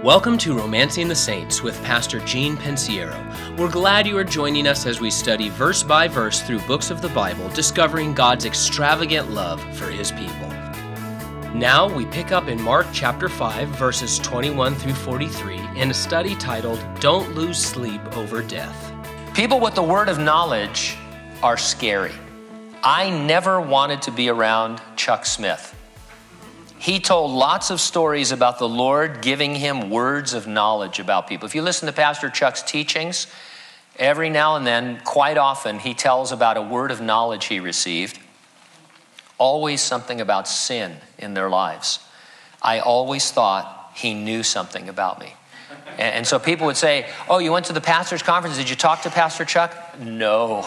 Welcome to Romancing the Saints with Pastor Gene Pensiero. We're glad you are joining us as we study verse by verse through books of the Bible, discovering God's extravagant love for His people. Now we pick up in Mark chapter 5, verses 21 through 43, in a study titled, Don't Lose Sleep Over Death. People with the word of knowledge are scary. I never wanted to be around Chuck Smith. He told lots of stories about the Lord giving him words of knowledge about people. If you listen to Pastor Chuck's teachings, every now and then, quite often, he tells about a word of knowledge he received. Always something about sin in their lives. I always thought he knew something about me. And so people would say, oh, you went to the pastor's conference. Did you talk to Pastor Chuck? No.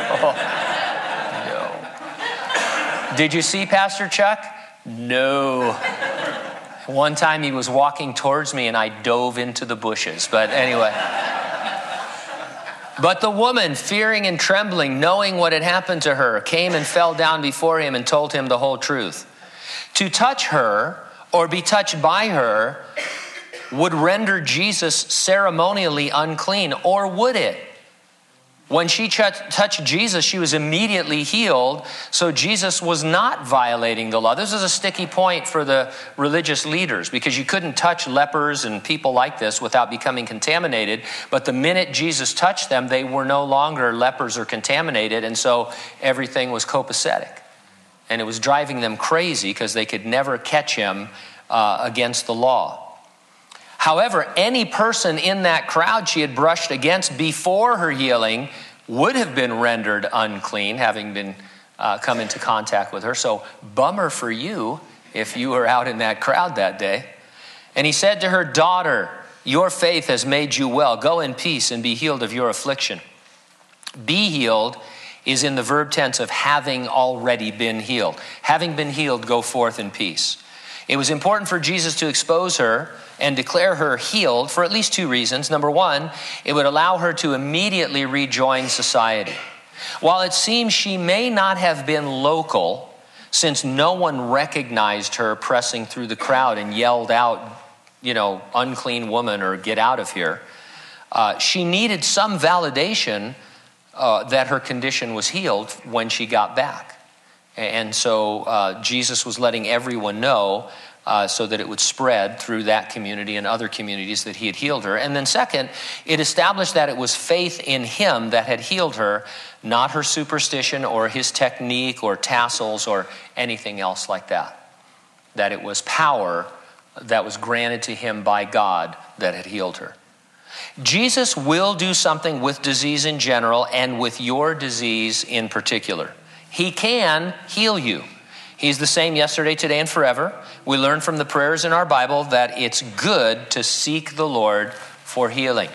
No. Did you see Pastor Chuck? No. One time he was walking towards me and I dove into the bushes. But anyway. But the woman, fearing and trembling, knowing what had happened to her, came and fell down before him and told him the whole truth. To touch her or be touched by her would render Jesus ceremonially unclean, or would it? When she touched Jesus, she was immediately healed, so Jesus was not violating the law. This is a sticky point for the religious leaders because you couldn't touch lepers and people like this without becoming contaminated. But the minute Jesus touched them, they were no longer lepers or contaminated, and so everything was copacetic. And it was driving them crazy because they could never catch him against the law. However, any person in that crowd she had brushed against before her healing would have been rendered unclean, having been come into contact with her. So bummer for you if you were out in that crowd that day. And he said to her, daughter, your faith has made you well. Go in peace and be healed of your affliction. Be healed is in the verb tense of having already been healed. Having been healed, go forth in peace. It was important for Jesus to expose her and declare her healed for at least two reasons. Number one, it would allow her to immediately rejoin society. While it seems she may not have been local, since no one recognized her pressing through the crowd and yelled out, unclean woman or get out of here, she needed some validation that her condition was healed when she got back. And so Jesus was letting everyone know so that it would spread through that community and other communities that he had healed her. And then second, it established that it was faith in him that had healed her, not her superstition or his technique or tassels or anything else like that. That it was power that was granted to him by God that had healed her. Jesus will do something with disease in general and with your disease in particular. He can heal you. He's the same yesterday, today, and forever. We learn from the prayers in our Bible that it's good to seek the Lord for healing.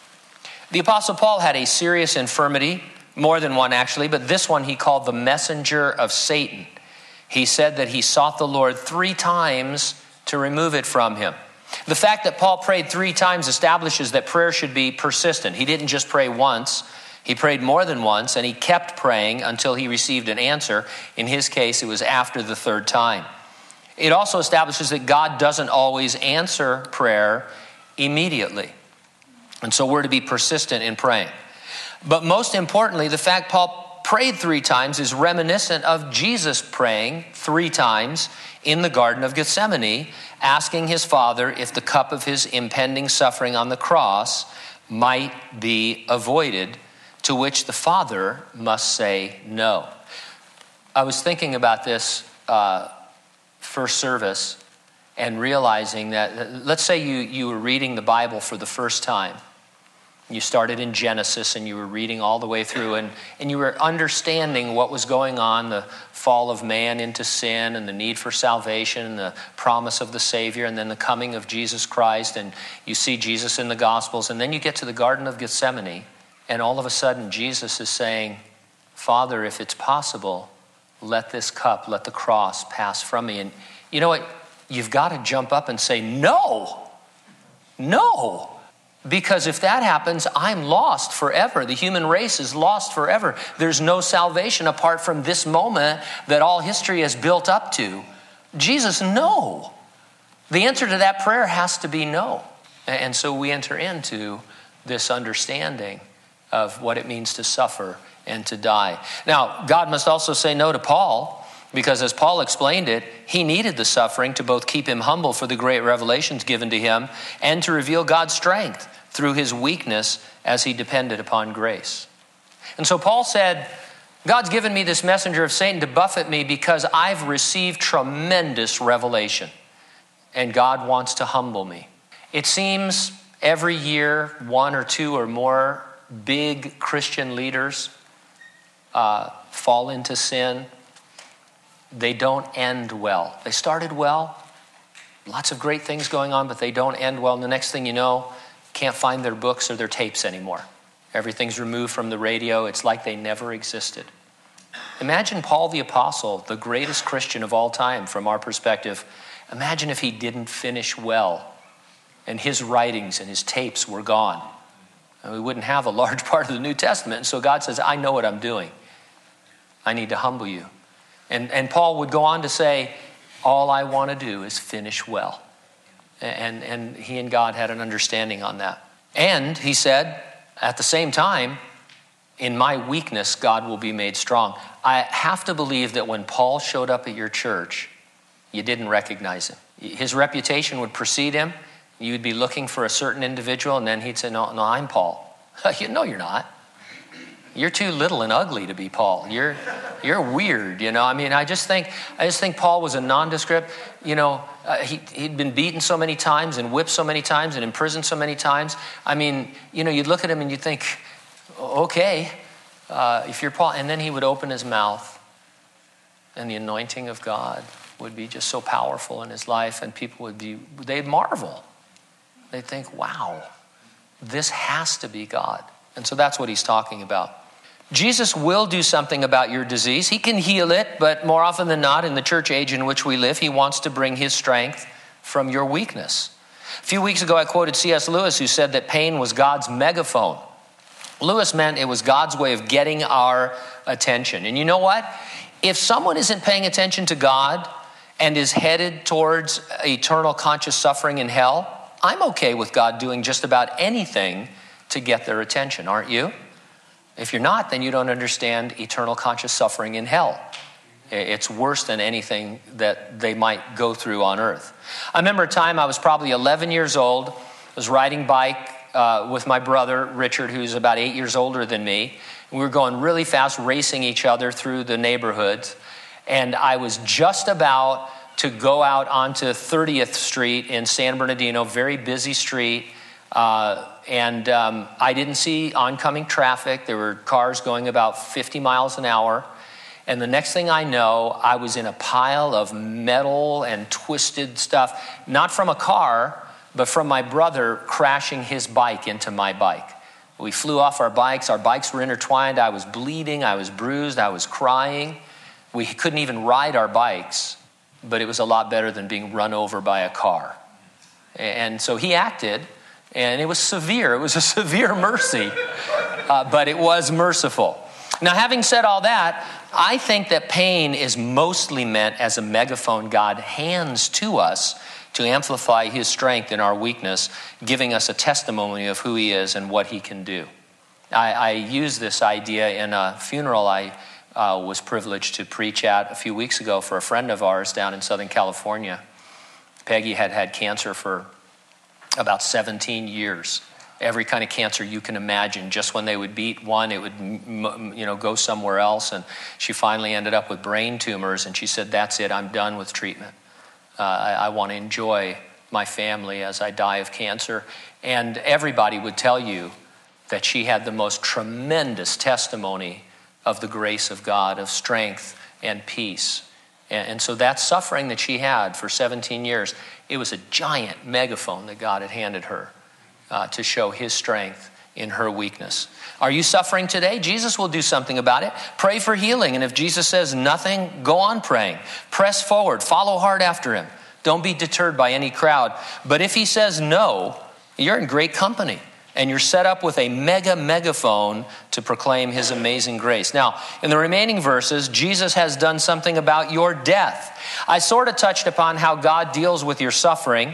The Apostle Paul had a serious infirmity, more than one actually, but this one he called the messenger of Satan. He said that he sought the Lord 3 times to remove it from him. The fact that Paul prayed 3 times establishes that prayer should be persistent. He didn't just pray once. He prayed more than once, and he kept praying until he received an answer. In his case, it was after the 3rd time. It also establishes that God doesn't always answer prayer immediately. And so we're to be persistent in praying. But most importantly, the fact Paul prayed 3 times is reminiscent of Jesus praying 3 times in the Garden of Gethsemane, asking his Father if the cup of his impending suffering on the cross might be avoided, to which the Father must say no. I was thinking about this first service and realizing that, let's say you were reading the Bible for the first time. You started in Genesis and you were reading all the way through and you were understanding what was going on, the fall of man into sin and the need for salvation and the promise of the Savior and then the coming of Jesus Christ, and you see Jesus in the Gospels, and then you get to the Garden of Gethsemane. And all of a sudden, Jesus is saying, Father, if it's possible, let this cup, let the cross pass from me. And you know what? You've got to jump up and say, no. Because if that happens, I'm lost forever. The human race is lost forever. There's no salvation apart from this moment that all history has built up to. Jesus, no. The answer to that prayer has to be no. And so we enter into this understanding of what it means to suffer and to die. Now, God must also say no to Paul, because as Paul explained it, he needed the suffering to both keep him humble for the great revelations given to him and to reveal God's strength through his weakness as he depended upon grace. And so Paul said, God's given me this messenger of Satan to buffet me because I've received tremendous revelation, and God wants to humble me. It seems every year, one or two or more big Christian leaders fall into sin. They don't end well. They started well, lots of great things going on, but they don't end well. And the next thing you know, can't find their books or their tapes anymore. Everything's removed from the radio. It's like they never existed. Imagine Paul the Apostle, the greatest Christian of all time from our perspective. Imagine if he didn't finish well and his writings and his tapes were gone. And we wouldn't have a large part of the New Testament. And so God says, I know what I'm doing. I need to humble you. And Paul would go on to say, all I want to do is finish well. And he and God had an understanding on that. And he said, at the same time, in my weakness, God will be made strong. I have to believe that when Paul showed up at your church, you didn't recognize him. His reputation would precede him. You would be looking for a certain individual, and then he'd say, no, I'm Paul. No, you're not. You're too little and ugly to be Paul. You're weird, you know. I mean, I just think Paul was a nondescript. You know, he'd been beaten so many times and whipped so many times and imprisoned so many times. I mean, you know, you'd look at him and you'd think, okay, if you're Paul. And then he would open his mouth and the anointing of God would be just so powerful in his life, and people they'd marvel. They'd think, wow, this has to be God. And so that's what he's talking about. Jesus will do something about your disease. He can heal it, but more often than not, in the church age in which we live, he wants to bring his strength from your weakness. A few weeks ago, I quoted C.S. Lewis, who said that pain was God's megaphone. Lewis meant it was God's way of getting our attention. And you know what? If someone isn't paying attention to God and is headed towards eternal conscious suffering in hell, I'm okay with God doing just about anything to get their attention, aren't you? If you're not, then you don't understand eternal conscious suffering in hell. It's worse than anything that they might go through on earth. I remember a time I was probably 11 years old. I was riding bike with my brother, Richard, who's about 8 years older than me. We were going really fast, racing each other through the neighborhoods. And I was just about to go out onto 30th Street in San Bernardino, very busy street. I didn't see oncoming traffic. There were cars going about 50 miles an hour. And the next thing I know, I was in a pile of metal and twisted stuff, not from a car, but from my brother crashing his bike into my bike. We flew off our bikes. Our bikes were intertwined. I was bleeding. I was bruised. I was crying. We couldn't even ride our bikes, but it was a lot better than being run over by a car. And so he acted. And it was severe. It was a severe mercy, but it was merciful. Now, having said all that, I think that pain is mostly meant as a megaphone God hands to us to amplify his strength in our weakness, giving us a testimony of who he is and what he can do. I used this idea in a funeral I was privileged to preach at a few weeks ago for a friend of ours down in Southern California. Peggy had had cancer for about 17 years. Every kind of cancer you can imagine. Just when they would beat one, it would go somewhere else. And she finally ended up with brain tumors. And she said, that's it, I'm done with treatment. I want to enjoy my family as I die of cancer. And everybody would tell you that she had the most tremendous testimony of the grace of God, of strength and peace. And so that suffering that she had for 17 years, it was a giant megaphone that God had handed her to show his strength in her weakness. Are you suffering today? Jesus will do something about it. Pray for healing. And if Jesus says nothing, go on praying. Press forward. Follow hard after him. Don't be deterred by any crowd. But if he says no, you're in great company. And you're set up with a megaphone to proclaim his amazing grace. Now, in the remaining verses, Jesus has done something about your death. I sort of touched upon how God deals with your suffering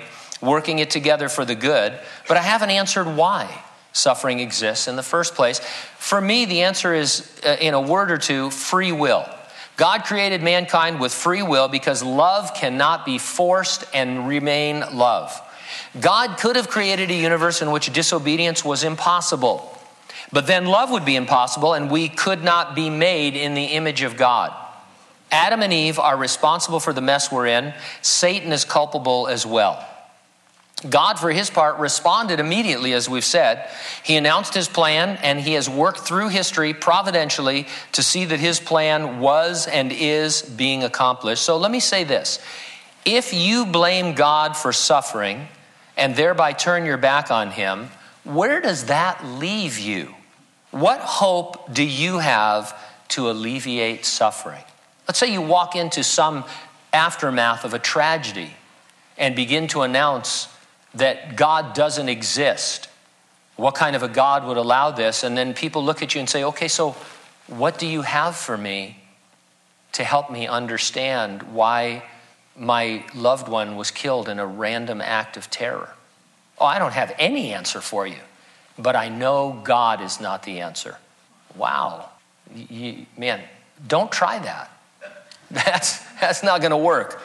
working it together for the good, but I haven't answered why suffering exists in the first place. For me, the answer is, in a word or two, free will. God created mankind with free will because love cannot be forced and remain love. God could have created a universe in which disobedience was impossible, but then love would be impossible and we could not be made in the image of God. Adam and Eve are responsible for the mess we're in. Satan is culpable as well. God, for his part, responded immediately, as we've said. He announced his plan, and he has worked through history providentially to see that his plan was and is being accomplished. So let me say this. If you blame God for suffering and thereby turn your back on him, where does that leave you? What hope do you have to alleviate suffering? Let's say you walk into some aftermath of a tragedy and begin to announce that God doesn't exist. What kind of a God would allow this? And then people look at you and say, okay, so what do you have for me to help me understand why my loved one was killed in a random act of terror? Oh, I don't have any answer for you, but I know God is not the answer. Wow. Man, don't try that. That's not going to work.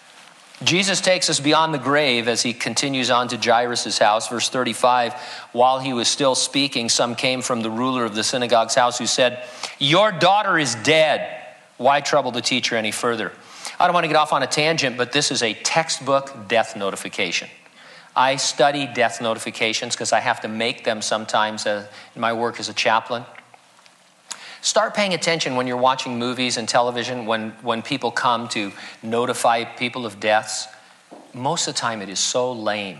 Jesus takes us beyond the grave as he continues on to Jairus' house. Verse 35, while he was still speaking, some came from the ruler of the synagogue's house who said, "Your daughter is dead. Why trouble the teacher any further?" I don't want to get off on a tangent, but this is a textbook death notification. I study death notifications because I have to make them sometimes in my work as a chaplain. Start paying attention when you're watching movies and television, when people come to notify people of deaths. Most of the time it is so lame.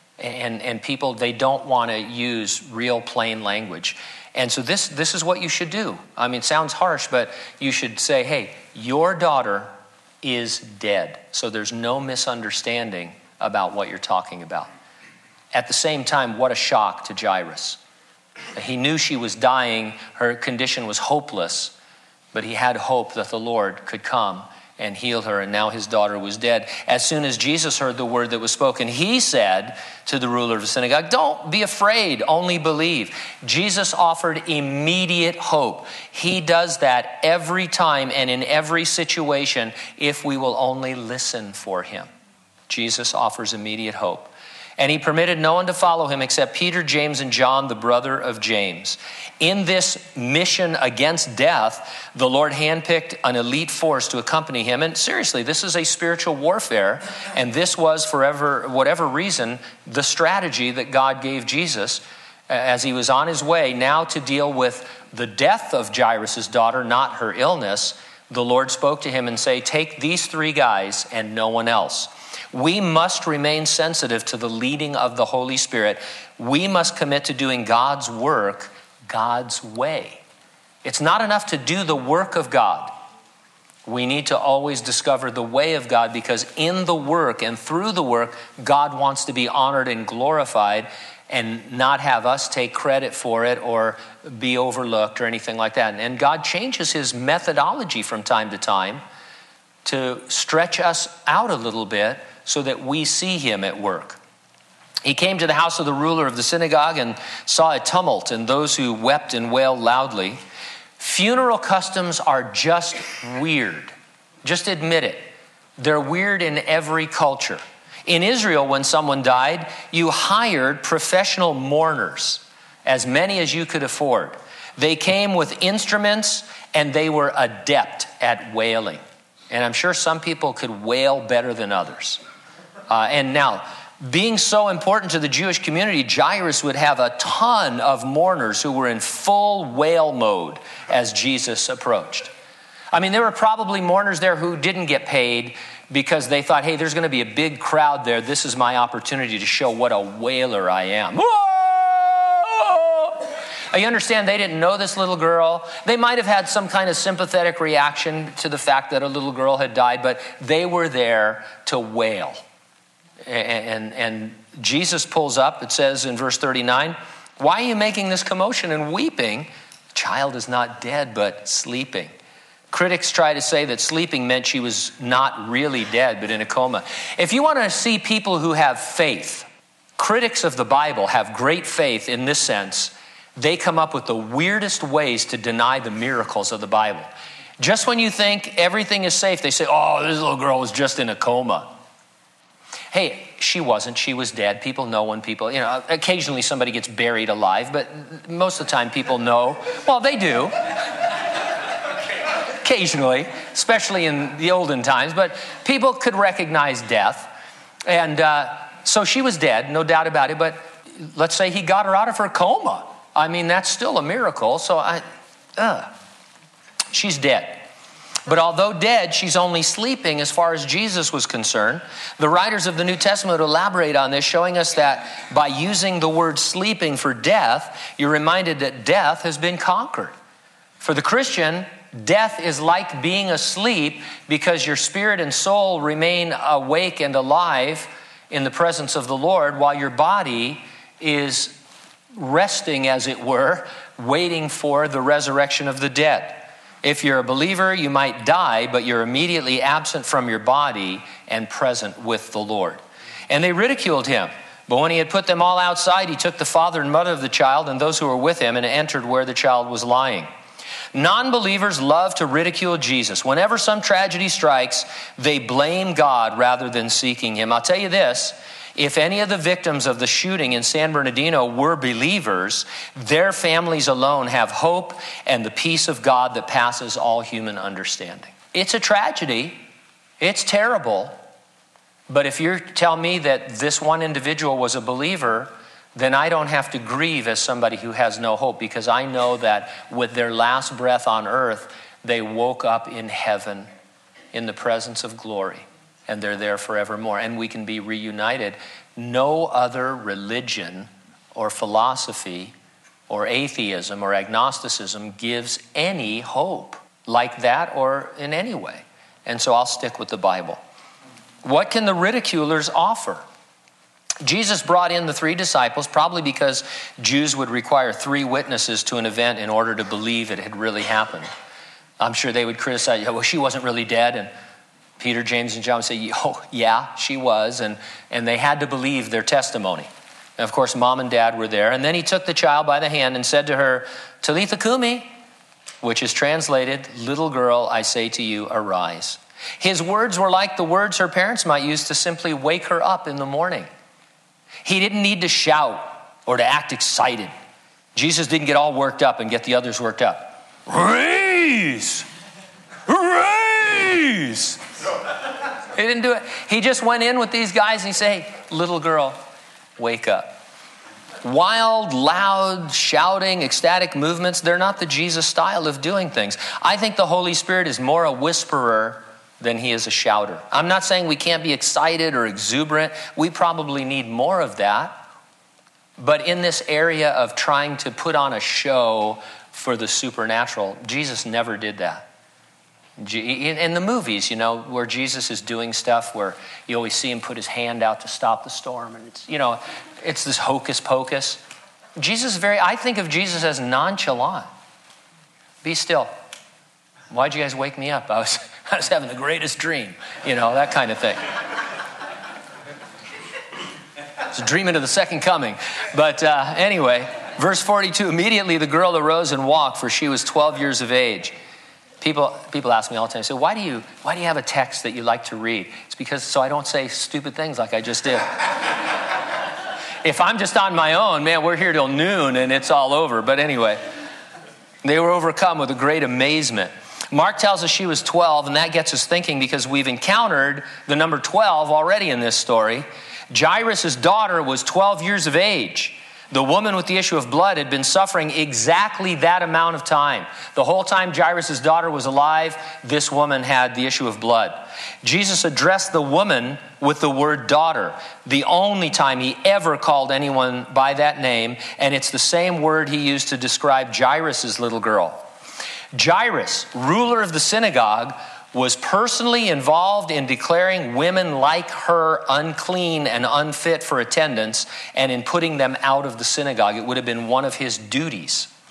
And people, they don't want to use real plain language. And so this is what you should do. I mean, it sounds harsh, but you should say, hey, your daughter is dead. So there's no misunderstanding about what you're talking about. At the same time, what a shock to Jairus. He knew she was dying. Her condition was hopeless, but he had hope that the Lord could come and heal her, and now his daughter was dead. As soon as Jesus heard the word that was spoken, he said to the ruler of the synagogue, "Don't be afraid, only believe." Jesus offered immediate hope. He does that every time and in every situation if we will only listen for him. Jesus offers immediate hope. And he permitted no one to follow him except Peter, James, and John, the brother of James. In this mission against death, the Lord handpicked an elite force to accompany him. And seriously, this is a spiritual warfare. And this was, for whatever reason, the strategy that God gave Jesus as he was on his way now to deal with the death of Jairus' daughter, not her illness. The Lord spoke to him and said, "Take these 3 guys and no one else." We must remain sensitive to the leading of the Holy Spirit. We must commit to doing God's work God's way. It's not enough to do the work of God. We need to always discover the way of God, because in the work and through the work, God wants to be honored and glorified and not have us take credit for it or be overlooked or anything like that. And God changes his methodology from time to time to stretch us out a little bit so that we see him at work. He came to the house of the ruler of the synagogue and saw a tumult and those who wept and wailed loudly. Funeral customs are just weird. Just admit it. They're weird in every culture. In Israel, when someone died, you hired professional mourners, as many as you could afford. They came with instruments and they were adept at wailing. And I'm sure some people could wail better than others. And now, being so important to the Jewish community, Jairus would have a ton of mourners who were in full wail mode as Jesus approached. I mean, there were probably mourners there who didn't get paid because they thought, hey, there's going to be a big crowd there. This is my opportunity to show what a wailer I am. Whoa! You understand, they didn't know this little girl. They might have had some kind of sympathetic reaction to the fact that a little girl had died, but they were there to wail. And Jesus pulls up, it says in verse 39, "Why are you making this commotion and weeping? The child is not dead, but sleeping." Critics try to say that sleeping meant she was not really dead, but in a coma. If you want to see people who have faith, critics of the Bible have great faith in this sense. They come up with the weirdest ways to deny the miracles of the Bible. Just when you think everything is safe, they say, oh, this little girl was just in a coma. Hey, she wasn't. She was dead. People know when people, occasionally somebody gets buried alive, but most of the time people know. Well, they do. Occasionally, especially in the olden times, but people could recognize death. And so she was dead, no doubt about it, but let's say he got her out of her coma. I mean, that's still a miracle. So she's dead. But although dead, she's only sleeping as far as Jesus was concerned. The writers of the New Testament elaborate on this, showing us that by using the word sleeping for death, you're reminded that death has been conquered. For the Christian, death is like being asleep because your spirit and soul remain awake and alive in the presence of the Lord while your body is resting, as it were, waiting for the resurrection of the dead. If you're a believer, you might die, but you're immediately absent from your body and present with the Lord. And they ridiculed him. But when he had put them all outside, he took the father and mother of the child and those who were with him and entered where the child was lying. Non-believers love to ridicule Jesus. Whenever some tragedy strikes, they blame God rather than seeking him. I'll tell you this, if any of the victims of the shooting in San Bernardino were believers, their families alone have hope and the peace of God that passes all human understanding. It's a tragedy. It's terrible. But if you tell me that this one individual was a believer, then I don't have to grieve as somebody who has no hope, because I know that with their last breath on earth, they woke up in heaven in the presence of glory, and they're there forevermore, and we can be reunited. No other religion or philosophy or atheism or agnosticism gives any hope like that or in any way. And so I'll stick with the Bible. What can the ridiculers offer? Jesus brought in the 3 disciples, probably because Jews would require 3 witnesses to an event in order to believe it had really happened. I'm sure they would criticize, well, she wasn't really dead. And Peter, James, and John would say, oh, yeah, she was. And they had to believe their testimony. And of course, mom and dad were there. And then he took the child by the hand and said to her, Talitha Kumi, which is translated, little girl, I say to you, arise. His words were like the words her parents might use to simply wake her up in the morning. He didn't need to shout or to act excited. Jesus didn't get all worked up and get the others worked up. Raise! Raise! He didn't do it. He just went in with these guys and he said, hey, little girl, wake up. Wild, loud, shouting, ecstatic movements, they're not the Jesus style of doing things. I think the Holy Spirit is more a whisperer than he is a shouter. I'm not saying we can't be excited or exuberant. We probably need more of that. But in this area of trying to put on a show for the supernatural, Jesus never did that. In the movies, where Jesus is doing stuff where you always see him put his hand out to stop the storm. And it's this hocus pocus. I think of Jesus as nonchalant. Be still. Why'd you guys wake me up? I was having the greatest dream, that kind of thing. It's dreaming of the second coming. But anyway, verse 42, immediately the girl arose and walked, for she was 12 years of age. People ask me all the time, say, why do you have a text that you like to read? It's because so I don't say stupid things like I just did. If I'm just on my own, man, we're here till noon and it's all over. But anyway, they were overcome with a great amazement. Mark tells us she was 12, and that gets us thinking because we've encountered the number 12 already in this story. Jairus' daughter was 12 years of age. The woman with the issue of blood had been suffering exactly that amount of time. The whole time Jairus' daughter was alive, this woman had the issue of blood. Jesus addressed the woman with the word daughter, the only time he ever called anyone by that name, and it's the same word he used to describe Jairus' little girl. Jairus, ruler of the synagogue, was personally involved in declaring women like her unclean and unfit for attendance and in putting them out of the synagogue. It would have been one of his duties.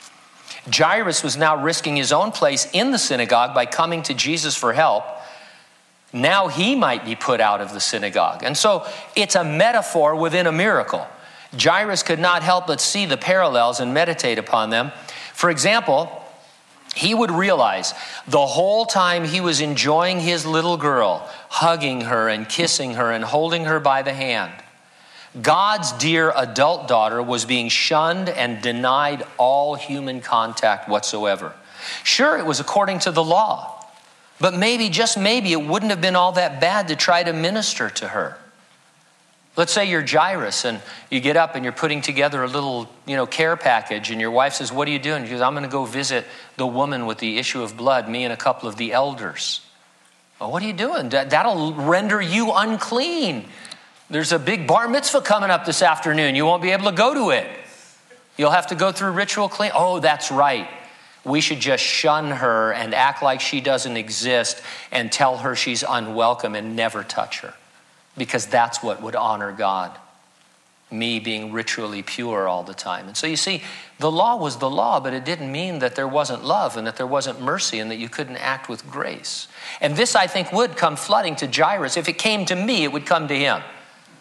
Jairus was now risking his own place in the synagogue by coming to Jesus for help. Now he might be put out of the synagogue. And so it's a metaphor within a miracle. Jairus could not help but see the parallels and meditate upon them. For example, he would realize the whole time he was enjoying his little girl, hugging her and kissing her and holding her by the hand, God's dear adult daughter was being shunned and denied all human contact whatsoever. Sure, it was according to the law, but maybe, just maybe, it wouldn't have been all that bad to try to minister to her. Let's say you're Jairus and you get up and you're putting together a little, care package, and your wife says, "What are you doing?" She goes, "I'm going to go visit the woman with the issue of blood, me and a couple of the elders." Well, what are you doing? That'll render you unclean. There's a big bar mitzvah coming up this afternoon. You won't be able to go to it. You'll have to go through ritual clean. Oh, that's right. We should just shun her and act like she doesn't exist and tell her she's unwelcome and never touch her. Because that's what would honor God. Me being ritually pure all the time. And so you see, the law was the law, but it didn't mean that there wasn't love and that there wasn't mercy and that you couldn't act with grace. And this, I think, would come flooding to Jairus. If it came to me, it would come to him.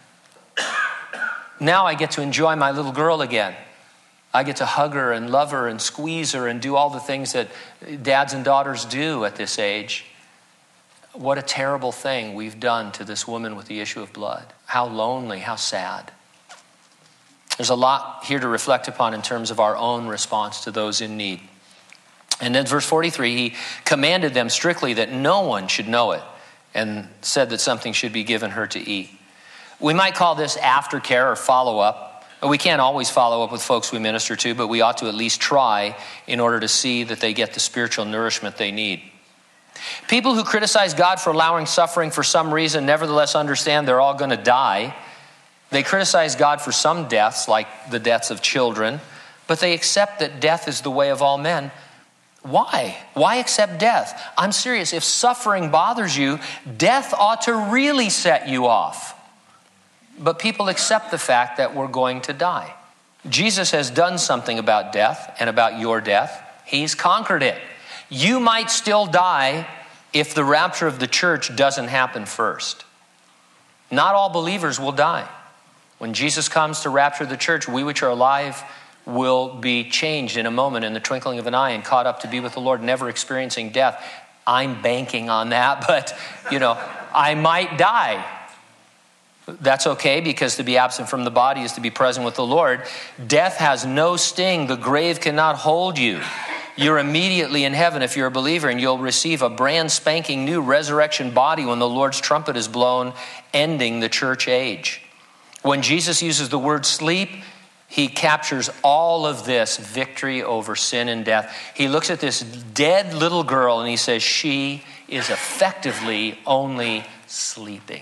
Now I get to enjoy my little girl again. I get to hug her and love her and squeeze her and do all the things that dads and daughters do at this age. What a terrible thing we've done to this woman with the issue of blood. How lonely, how sad. There's a lot here to reflect upon in terms of our own response to those in need. And then verse 43, he commanded them strictly that no one should know it and said that something should be given her to eat. We might call this aftercare or follow-up. We can't always follow up with folks we minister to, but we ought to at least try in order to see that they get the spiritual nourishment they need. People who criticize God for allowing suffering for some reason nevertheless understand they're all going to die. They criticize God for some deaths, like the deaths of children, but they accept that death is the way of all men. Why? Why accept death? I'm serious. If suffering bothers you, death ought to really set you off. But people accept the fact that we're going to die. Jesus has done something about death and about your death. He's conquered it. You might still die if the rapture of the church doesn't happen first. Not all believers will die. When Jesus comes to rapture the church, we which are alive will be changed in a moment, in the twinkling of an eye, and caught up to be with the Lord, never experiencing death. I'm banking on that, but I might die. That's okay, because to be absent from the body is to be present with the Lord. Death has no sting. The grave cannot hold you. You're immediately in heaven if you're a believer, and you'll receive a brand spanking new resurrection body when the Lord's trumpet is blown, ending the church age. When Jesus uses the word sleep, he captures all of this victory over sin and death. He looks at this dead little girl and he says, she is effectively only sleeping.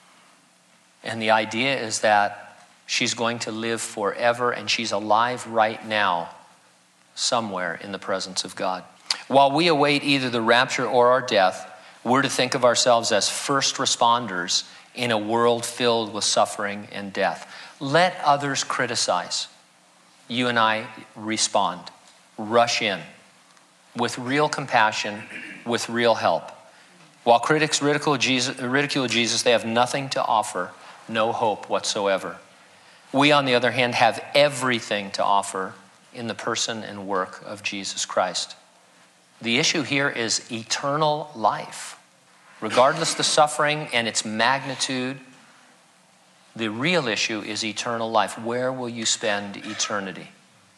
And the idea is that she's going to live forever, and she's alive right now somewhere in the presence of God. While we await either the rapture or our death, we're to think of ourselves as first responders in a world filled with suffering and death. Let others criticize. You and I respond. Rush in with real compassion, with real help. While critics ridicule Jesus, they have nothing to offer. No hope whatsoever. We, on the other hand, have everything to offer in the person and work of Jesus Christ. The issue here is eternal life. Regardless the suffering and its magnitude, the real issue is eternal life. Where will you spend eternity?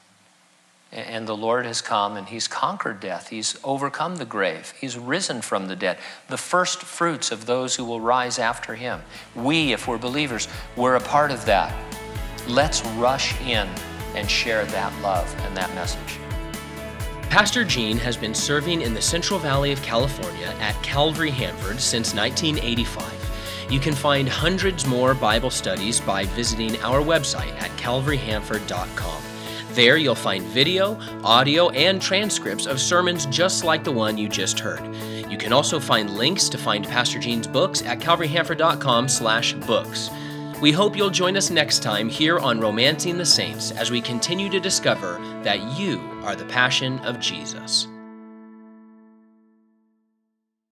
And the Lord has come and he's conquered death. He's overcome the grave. He's risen from the dead. The first fruits of those who will rise after him. We, if we're believers, we're a part of that. Let's rush in and share that love and that message. Pastor Gene has been serving in the Central Valley of California at Calvary Hanford since 1985. You can find hundreds more Bible studies by visiting our website at calvaryhanford.com. There you'll find video, audio, and transcripts of sermons just like the one you just heard. You can also find links to find Pastor Gene's books at calvaryhanford.com/books. We hope you'll join us next time here on Romancing the Saints as we continue to discover that you are the passion of Jesus.